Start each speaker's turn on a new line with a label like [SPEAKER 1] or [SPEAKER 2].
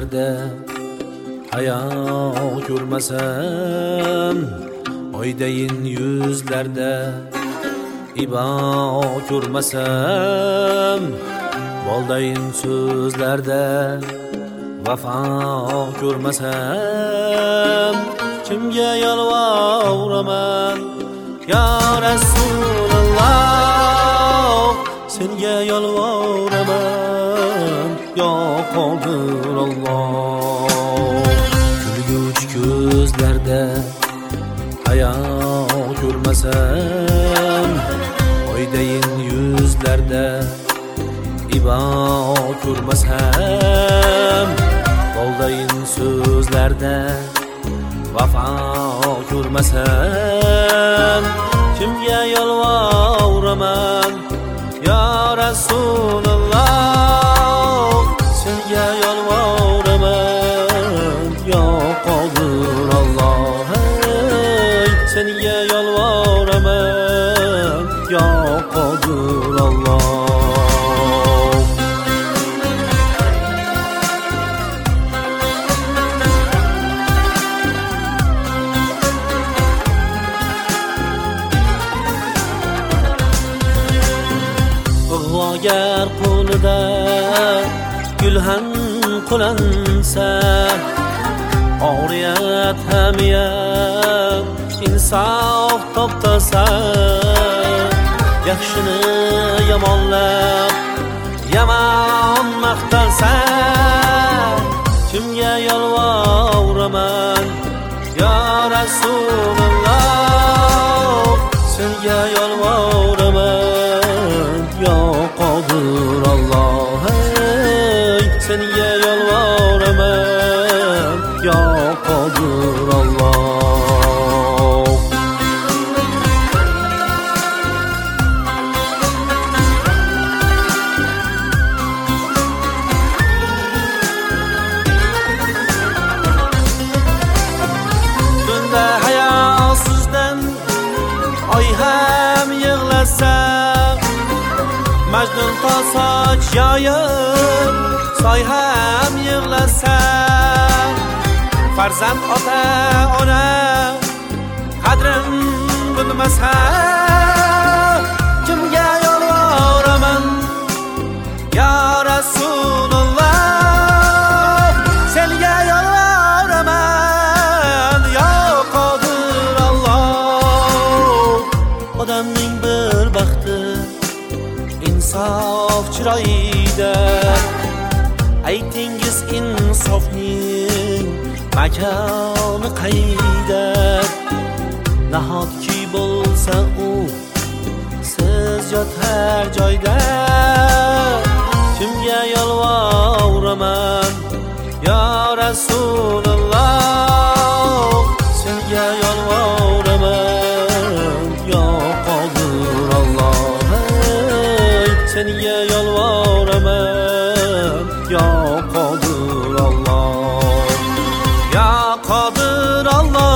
[SPEAKER 1] so'zlarda hayo ko'rmasam, oydayin yuzlarda ibo ko'rmasam, boldayin so'zlarda vafo ko'rmasam, kimga yolvoraman ya Rasululloh, senga yolvoraman ya Qodir Alloh. Kulguchi ko'zlarda hayo ko'rmasam, oydayin yuzlarda ibo ko'rmasam, boldayin so'zlarda vafo ko'rmasam, kimga yolvoraman ya Rasululloh, senga yolvoraman ya Qodir Alloh, senga yolvoraman ya Qodir Alloh. Agar qo'lida gulhan qulansa, oriyat hamiyat insof toptasa, yaxshini yomonlab yomon maqtansa, kimga yolvoraman ya Rasululloh, senga yolvoraman ya Qodir Alloh, senga yolvoraman ya Qodir Alloh. Tunda hayosizdan oy ham yig'lasa, Majnun to soch yoyib soy ham yig'lasa, farzand ota ona qadrin bilmasa, kimga yolvoraman ya Rasululloh, senga yolvoraman ya Qodir Alloh. Odamning bir baxti insof chiroyida, aytingiz insofning makoni qayda? Nahotki bo'lsa u siz yotar joyda, kimga yolvoraman ya Rasululloh, senga yolvoraman ya Qodir Alloh, senga yolvoraman ya Qodir Alloh, ya Qodir Alloh.